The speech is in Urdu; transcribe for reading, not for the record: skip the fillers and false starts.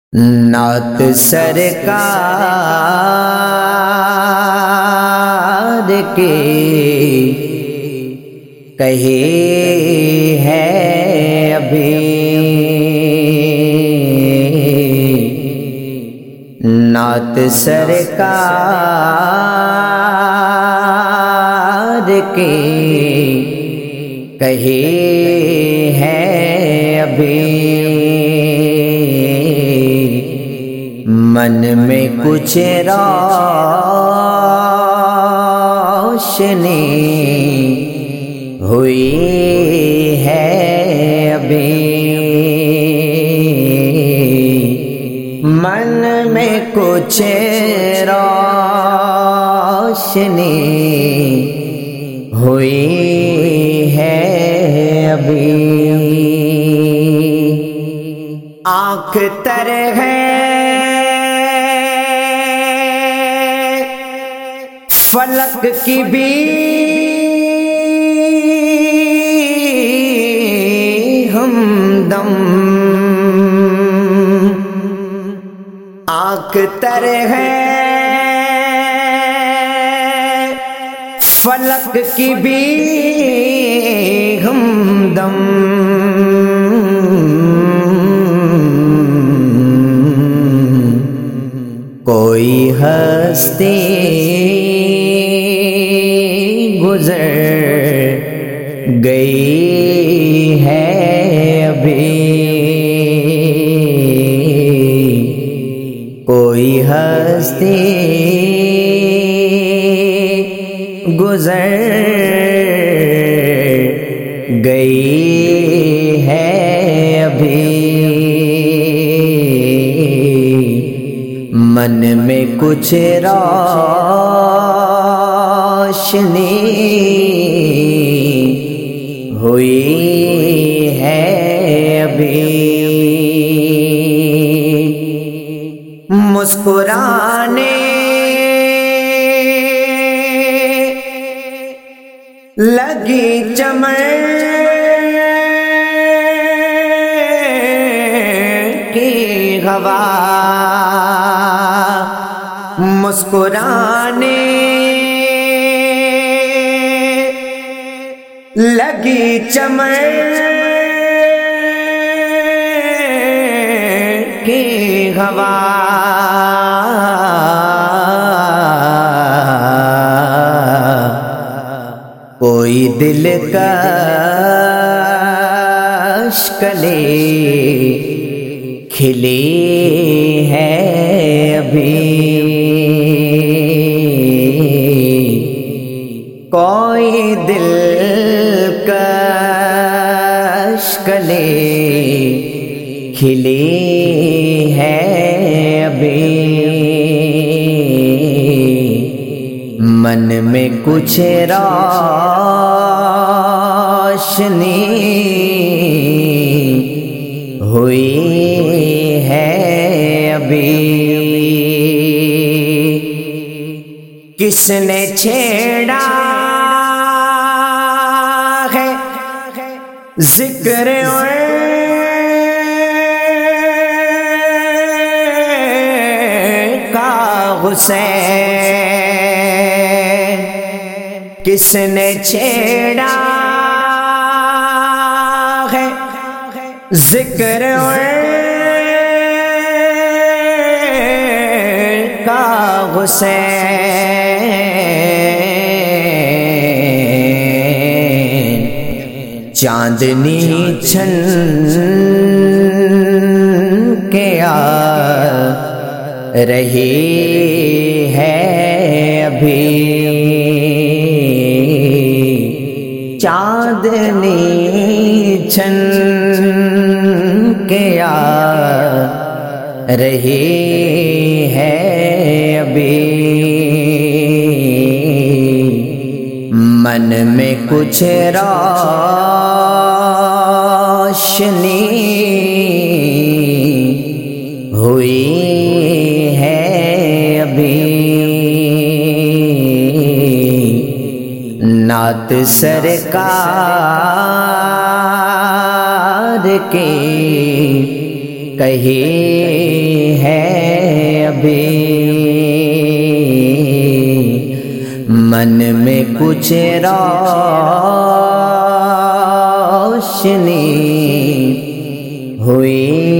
نعت سرکار کے کہے ہے ابھی، نعت سرکار کے کہے ہے ابھی، من میں کچھ روشنی ہوئی ہے ابھی، من میں کچھ روشنی ہوئی ہے ابھی، آنکھ تر ہے فلک کی بھی ہمدم، آنکھ تر ہے فلک کی بھی ہمدم، کوئی ہستی گزر گئی ہے ابھی، کوئی ہستی گزر گئی ہے ابھی، من میں کچھ روشنی ہوئی ہے ابھی، مسکرانے لگی چمن کی ہوا، مسکرانے لگی چمن کی ہوا، کوئی دلکش کلی کھلی ہے ابھی، کوئی دلکش کلی کھلی ہے ابھی، من میں کچھ روشنی ہوئی ہے ابھی، کس نے چھیڑا ہے ذکر کا حسین، کس نے چھیڑا ہے ذکر کا حسین، چاندنی چھن کے آ رہی ہے ابھی، چاندنی چھن کے آ رہی ہے ابھی، من میں کچھ روشنی ہوئی ہے ابھی، نعت سرکار کے کہی ہے ابھی، من میں کچھ روشنی ہوئی